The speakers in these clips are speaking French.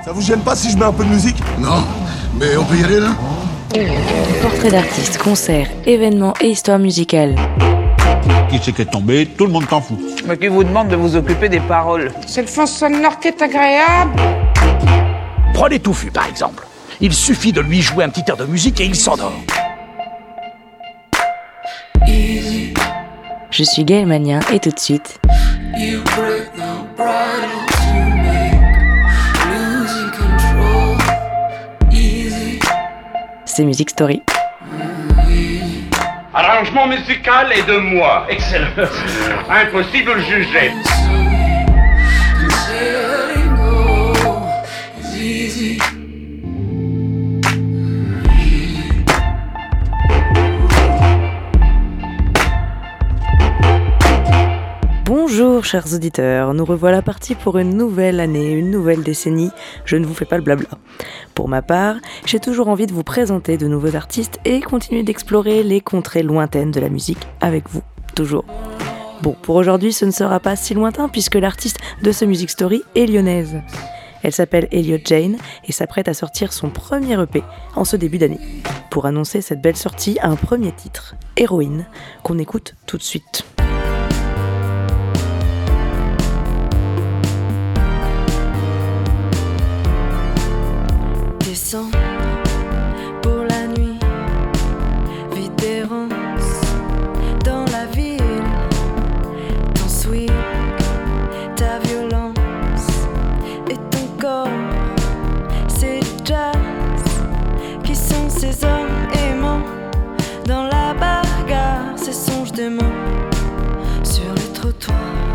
Ça vous gêne pas si je mets un peu de musique? Non, mais on peut y aller là? Portrait d'artistes, concerts, événements et histoires musicales. Qui c'est qui est tombé? Tout le monde t'en fout. Mais qui vous demande de vous occuper des paroles? C'est le fond sonore qui est agréable. Prenez Touffu par exemple. Il suffit de lui jouer un petit air de musique et il s'endort. Je suis Gaël Magnien et tout de suite... c'est Music Story. Arrangement musical est de moi. Excellent. Impossible de le juger. Bonjour chers auditeurs, nous revoilà partis pour une nouvelle année, une nouvelle décennie, je ne vous fais pas le blabla. Pour ma part, j'ai toujours envie de vous présenter de nouveaux artistes et continuer d'explorer les contrées lointaines de la musique avec vous, toujours. Bon, pour aujourd'hui ce ne sera pas si lointain puisque l'artiste de ce Music Story est lyonnaise. Elle s'appelle Elliot Jane et s'apprête à sortir son premier EP en ce début d'année. Pour annoncer cette belle sortie, un premier titre, Héroïne, qu'on écoute tout de suite. Descends pour la nuit, vite d'errance dans la ville, ton swing, ta violence et ton corps, c'est du jazz. Qui sont ces hommes aimants dans la bagarre, ces songes démons sur les trottoirs.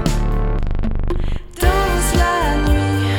Danse la nuit.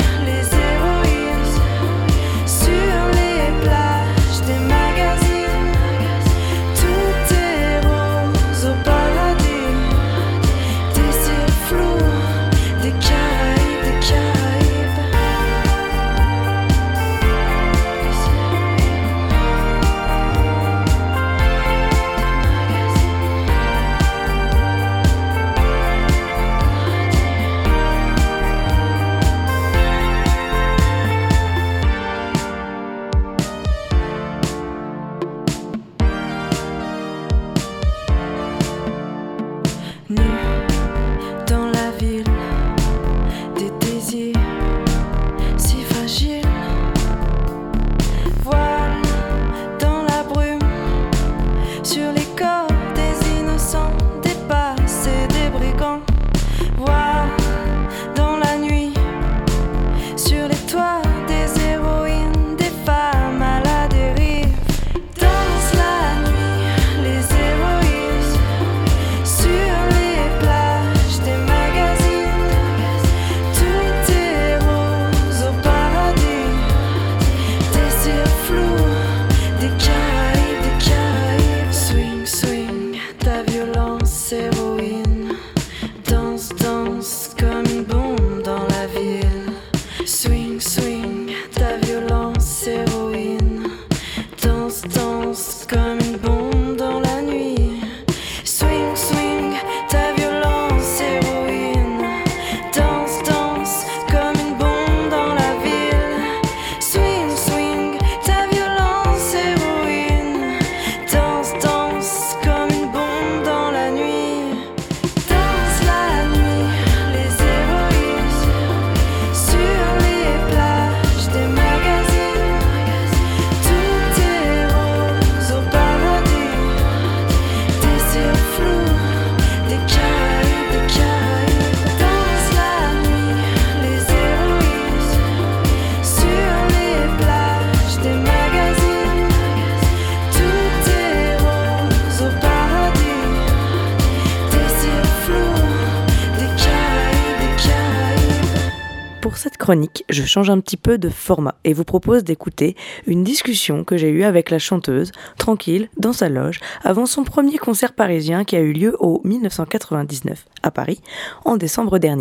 Pour cette chronique, je change un petit peu de format et vous propose d'écouter une discussion que j'ai eue avec la chanteuse, tranquille, dans sa loge, avant son premier concert parisien qui a eu lieu au 1999, à Paris, en décembre dernier.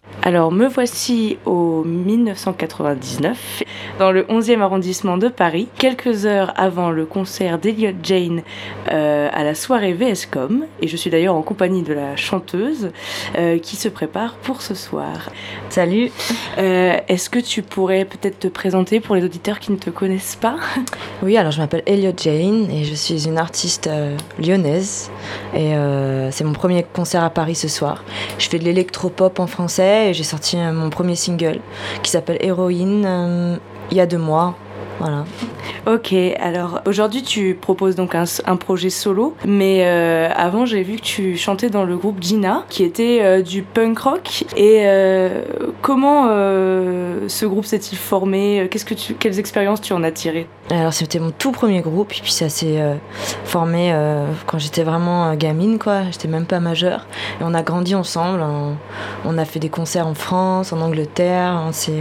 Alors me voici au 1999, dans le 11e arrondissement de Paris, quelques heures avant le concert d'Elliot Jane à la soirée VSCOM, et je suis d'ailleurs en compagnie de la chanteuse qui se prépare pour ce soir. Salut. Est-ce que tu pourrais peut-être te présenter pour les auditeurs qui ne te connaissent pas ? Oui, alors je m'appelle Elliot Jane et je suis une artiste lyonnaise et c'est mon premier concert à Paris ce soir. Je fais de l'électropop en français et j'ai sorti mon premier single qui s'appelle Héroïne il y a 2 mois. Voilà. Ok, alors aujourd'hui tu proposes donc un projet solo, mais avant j'ai vu que tu chantais dans le groupe Gina, qui était du punk rock. Et comment ce groupe s'est-il formé ? Quelles expériences tu en as tirées ? Alors c'était mon tout premier groupe et puis ça s'est formé quand j'étais vraiment gamine, quoi. J'étais même pas majeure. Et on a grandi ensemble, on a fait des concerts en France, en Angleterre,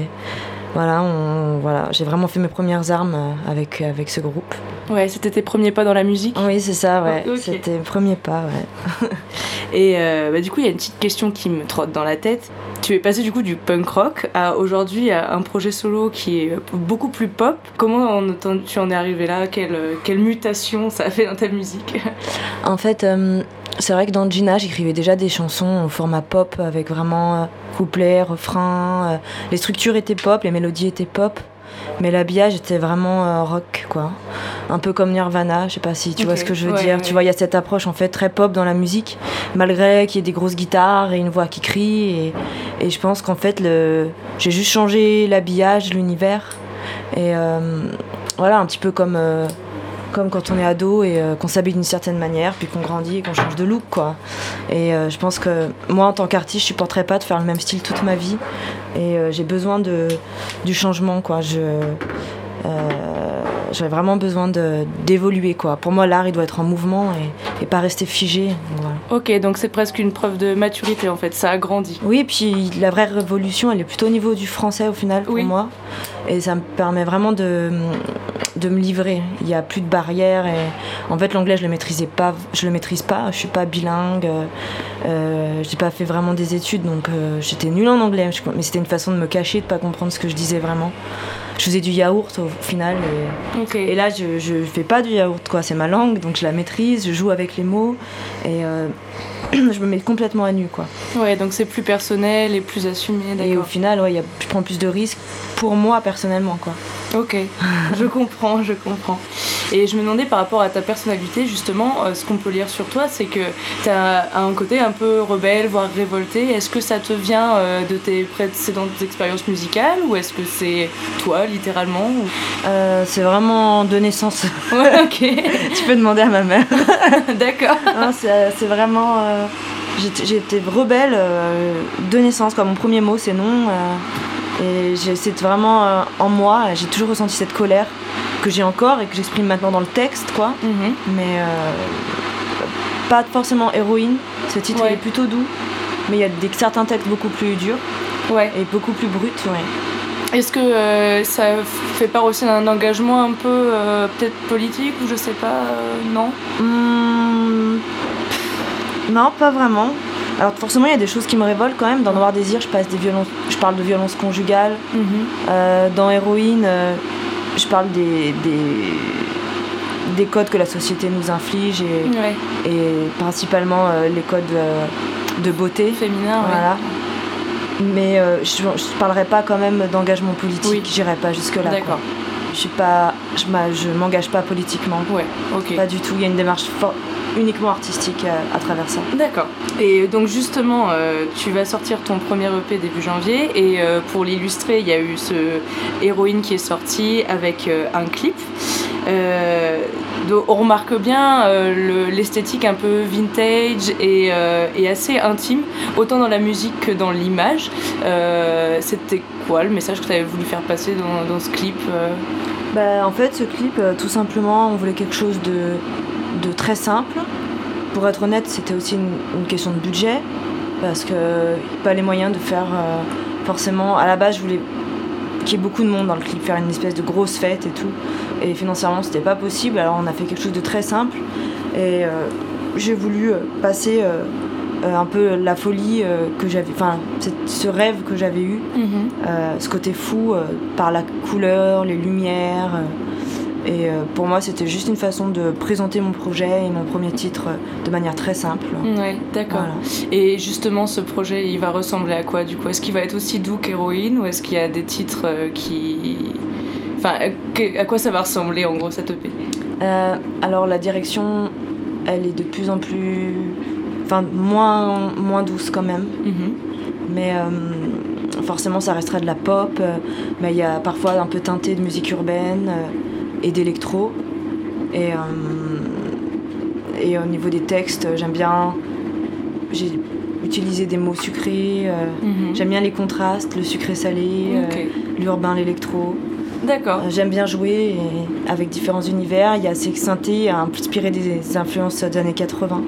Voilà, j'ai vraiment fait mes premières armes avec ce groupe. Ouais, c'était tes premiers pas dans la musique ? Oui, c'est ça, ouais. Okay. C'était mes premiers pas, ouais. Et du coup, il y a une petite question qui me trotte dans la tête. Tu es passé du coup du punk rock à aujourd'hui à un projet solo qui est beaucoup plus pop. Comment tu en es arrivé là ? Quelle mutation ça a fait dans ta musique ? En fait, c'est vrai que dans Gina, j'écrivais déjà des chansons au format pop avec vraiment couplets, refrains. Les structures étaient pop, les mélodies étaient pop. Mais l'habillage était vraiment rock, quoi. Un peu comme Nirvana, je sais pas si tu vois ce que je veux dire. Ouais. Tu vois, il y a cette approche en fait très pop dans la musique, malgré qu'il y ait des grosses guitares et une voix qui crie. Et je pense qu'en fait, j'ai juste changé l'habillage, l'univers. Et voilà, un petit peu comme quand on est ado et qu'on s'habille d'une certaine manière, puis qu'on grandit et qu'on change de look, quoi. Et je pense que moi, en tant qu'artiste, je supporterais pas de faire le même style toute ma vie. Et j'ai besoin du changement, quoi. J'avais vraiment besoin d'évoluer, quoi. Pour moi, l'art, il doit être en mouvement et pas rester figé. Voilà. Ok, donc c'est presque une preuve de maturité, en fait. Ça a grandi. Oui, et puis la vraie révolution, elle est plutôt au niveau du français, au final, pour moi. Et ça me permet vraiment de me livrer. Il n'y a plus de barrières. Et en fait, l'anglais, je le maîtrise pas. Je ne suis pas bilingue. Je n'ai pas fait vraiment des études, donc j'étais nulle en anglais. Mais c'était une façon de me cacher, de ne pas comprendre ce que je disais vraiment. Je faisais du yaourt au final. Et là, je ne fais pas du yaourt, quoi. C'est ma langue, donc je la maîtrise. Je joue avec les mots. Et je me mets complètement à nu, quoi. Ouais, donc c'est plus personnel et plus assumé, d'accord. Et au final, je prends plus de risques pour moi, personnellement, quoi. Ok, je comprends. Et je me demandais par rapport à ta personnalité, justement, ce qu'on peut lire sur toi, c'est que tu as un côté un peu rebelle, voire révolté. Est-ce que ça te vient de tes précédentes expériences musicales, ou est-ce que c'est toi, littéralement C'est vraiment de naissance. Ouais, ok. Tu peux demander à ma mère. D'accord. Non, c'est vraiment... J'étais rebelle de naissance, quoi. Mon premier mot, c'est non. Et c'est vraiment en moi, j'ai toujours ressenti cette colère que j'ai encore et que j'exprime maintenant dans le texte, quoi. Mm-hmm. Mais pas forcément Héroïne, ce titre il est plutôt doux, mais il y a certains textes beaucoup plus durs et beaucoup plus bruts. Ouais. Est-ce que ça fait part aussi d'un engagement un peu peut-être politique ou je sais pas, non Non, pas vraiment. Alors forcément, il y a des choses qui me révoltent quand même. Dans Noir Désir, je parle de violence conjugale. Mm-hmm. Dans Héroïne, je parle des codes que la société nous inflige et principalement les codes de beauté. Féminin, voilà. Mais je parlerai pas quand même d'engagement politique. J'irai pas jusque-là. D'accord. Je m'engage pas politiquement. Ouais, ok. Pas du tout. Il y a une démarche uniquement artistique à travers ça. D'accord. Et donc justement, tu vas sortir ton premier EP début janvier et pour l'illustrer, il y a eu ce Héroïne qui est sorti avec un clip. On remarque bien l'esthétique un peu vintage et assez intime, autant dans la musique que dans l'image. C'était quoi le message que tu avais voulu faire passer dans ce clip En fait, ce clip, tout simplement, on voulait quelque chose de très simple. Pour être honnête, c'était aussi une question de budget, parce que pas les moyens de faire forcément. À la base, je voulais qu'il y ait beaucoup de monde dans le clip, faire une espèce de grosse fête et tout. Et financièrement, c'était pas possible. Alors, on a fait quelque chose de très simple. Et j'ai voulu passer un peu la folie que j'avais, enfin ce rêve que j'avais eu, ce côté fou par la couleur, les lumières. Et pour moi, c'était juste une façon de présenter mon projet et mon premier titre de manière très simple. Ouais, d'accord. Voilà. Et justement, ce projet, il va ressembler à quoi du coup ? Est-ce qu'il va être aussi doux qu'Héroïne, ou est-ce qu'il y a des titres qui... Enfin, à quoi ça va ressembler en gros cette EP ? Alors la direction, elle est de plus en plus... Enfin, moins douce quand même. Mais forcément, ça restera de la pop. Mais il y a parfois un peu teinté de musique urbaine et d'électro. Et au niveau des textes, j'aime bien... J'ai utilisé des mots sucrés. J'aime bien les contrastes, le sucré-salé, l'urbain, l'électro. D'accord. J'aime bien jouer avec différents univers. Il y a ces synthés inspirés des influences des années 80.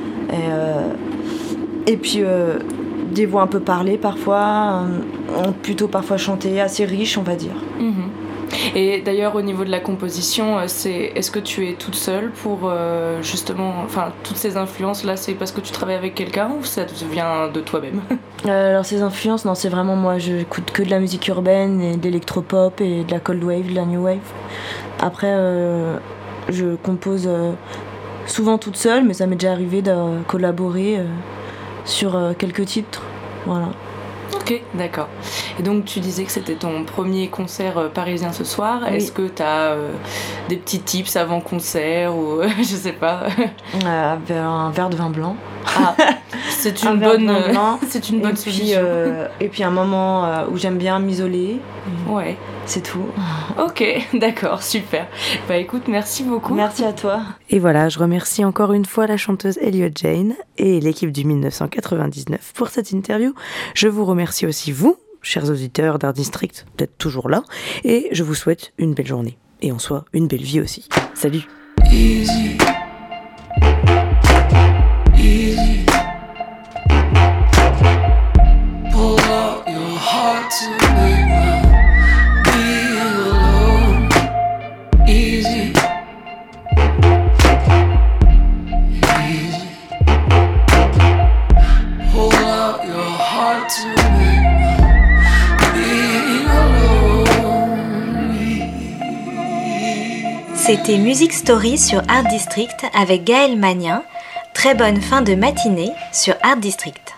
Et puis des voix un peu parlées parfois, plutôt parfois chantées, assez riches on va dire. Et d'ailleurs au niveau de la composition, est-ce que tu es toute seule pour justement, enfin toutes ces influences là, c'est parce que tu travailles avec quelqu'un ou ça vient de toi-même ? Alors ces influences, non, c'est vraiment moi, je écoute que de la musique urbaine et de l'électropop et de la cold wave, de la new wave. Après je compose souvent toute seule, mais ça m'est déjà arrivé de collaborer sur quelques titres, voilà. Ok, d'accord. Et donc tu disais que c'était ton premier concert parisien ce soir. Oui. Est-ce que tu as des petits tips avant concert ou je sais pas un verre de vin blanc. Ah, c'est une bonne solution. Et puis un moment où j'aime bien m'isoler. Ouais. C'est tout. Ok, d'accord, super. Bah écoute, merci beaucoup. Merci à toi. Et voilà, je remercie encore une fois la chanteuse Elliot Jane et l'équipe du 1999 pour cette interview. Je vous remercie aussi vous, chers auditeurs d'Art District, d'être toujours là. Et je vous souhaite une belle journée. Et en soi, une belle vie aussi. Salut. Easy. Easy. Pull out your heart to make me be alone. Easy. Easy. Pull out your heart to make me be alone. C'était Music Story sur Art District avec Gaël Magnin. Très bonne fin de matinée sur Art District.